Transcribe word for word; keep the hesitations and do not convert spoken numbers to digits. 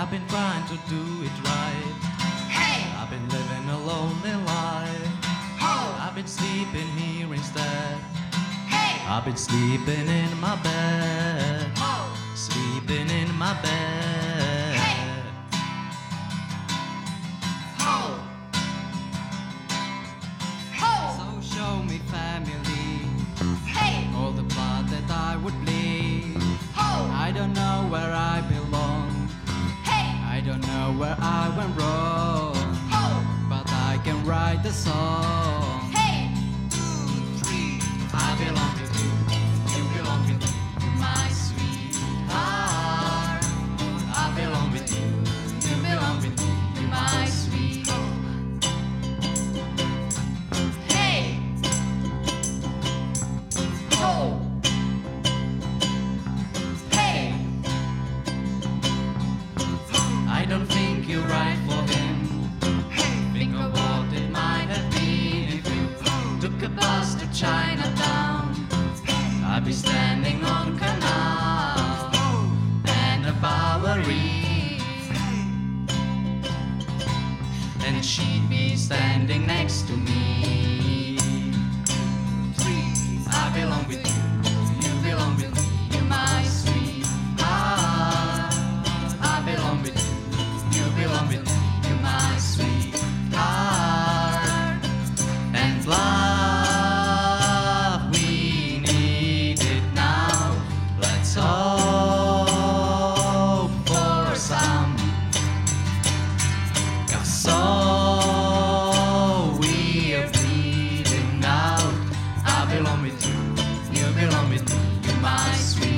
I've been trying to do it right. Hey! I've been living a lonely life. Ho! I've been sleeping here instead. Hey! I've been sleeping in my bed. Ho! Sleeping in my bed. Hey! Ho! Ho! So show me family, Hey! all the blood that I would bleed. Ho! I don't know where I belong. Hey! I don't know where I went wrong. Ho! But I can write the song. Hey! I belong with you, you belong with me, my sweetheart. I belong with you, you belong with me, my sweetheart. Hey! Ho! Hey! I don't think you're right for him. Think of what it might have been if you took a bus to Chinatown. I'd be standing on Canal and a Bowery, and she'd be standing next to me. I belong with you, you belong with me, you're my sweetheart. I belong with you, you belong with me, you're my sweetheart. And love, we need it now. Let's hope for some, 'cause so we're bleeding out. I belong with you, you belong with me, you're my sweetheart.